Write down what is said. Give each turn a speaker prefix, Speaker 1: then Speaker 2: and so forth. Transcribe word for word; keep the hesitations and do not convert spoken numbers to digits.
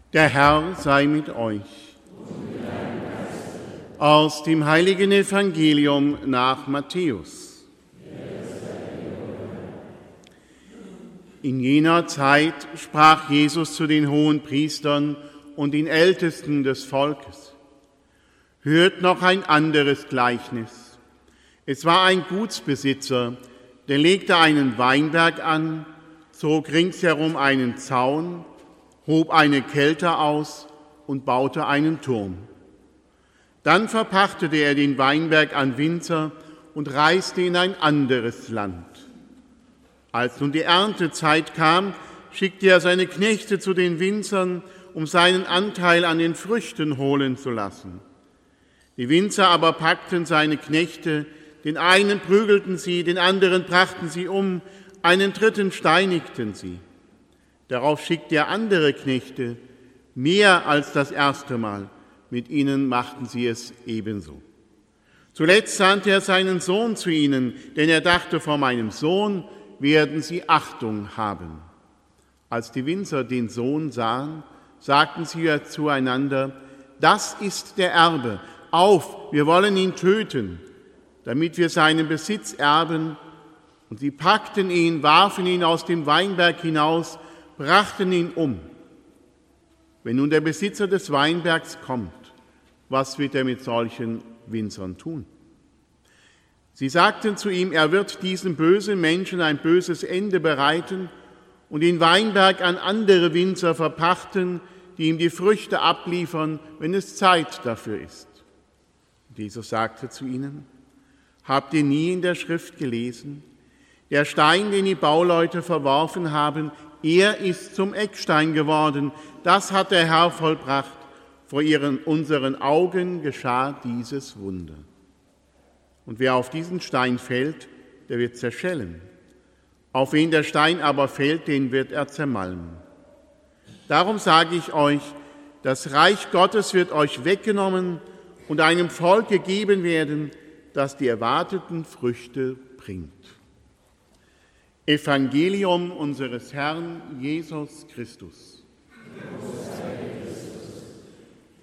Speaker 1: Der Herr sei mit euch. Aus dem heiligen Evangelium nach Matthäus. In jener Zeit sprach Jesus zu den Hohenpriestern und den Ältesten des Volkes: Hört noch ein anderes Gleichnis. Es war ein Gutsbesitzer, der legte einen Weinberg an, zog ringsherum einen Zaun, hob eine Kelter aus und baute einen Turm. Dann verpachtete er den Weinberg an Winzer und reiste in ein anderes Land. Als nun die Erntezeit kam, schickte er seine Knechte zu den Winzern, um seinen Anteil an den Früchten holen zu lassen. Die Winzer aber packten seine Knechte, den einen prügelten sie, den anderen brachten sie um, einen dritten steinigten sie. Darauf schickte er andere Knechte, mehr als das erste Mal. Mit ihnen machten sie es ebenso. Zuletzt sandte er seinen Sohn zu ihnen, denn er dachte, vor meinem Sohn werden sie Achtung haben. Als die Winzer den Sohn sahen, sagten sie zueinander: Das ist der Erbe, auf, wir wollen ihn töten, damit wir seinen Besitz erben. Und sie packten ihn, warfen ihn aus dem Weinberg hinaus, brachten ihn um. Wenn nun der Besitzer des Weinbergs kommt, was wird er mit solchen Winzern tun? Sie sagten zu ihm, er wird diesen bösen Menschen ein böses Ende bereiten und den Weinberg an andere Winzer verpachten, die ihm die Früchte abliefern, wenn es Zeit dafür ist. Und Jesus sagte zu ihnen: Habt ihr nie in der Schrift gelesen? Der Stein, den die Bauleute verworfen haben, er ist zum Eckstein geworden. Das hat der Herr vollbracht. Vor ihren, unseren Augen geschah dieses Wunder. Und wer auf diesen Stein fällt, der wird zerschellen. Auf wen der Stein aber fällt, den wird er zermalmen. Darum sage ich euch, das Reich Gottes wird euch weggenommen und einem Volk gegeben werden, das die erwarteten Früchte bringt. Evangelium unseres Herrn Jesus Christus.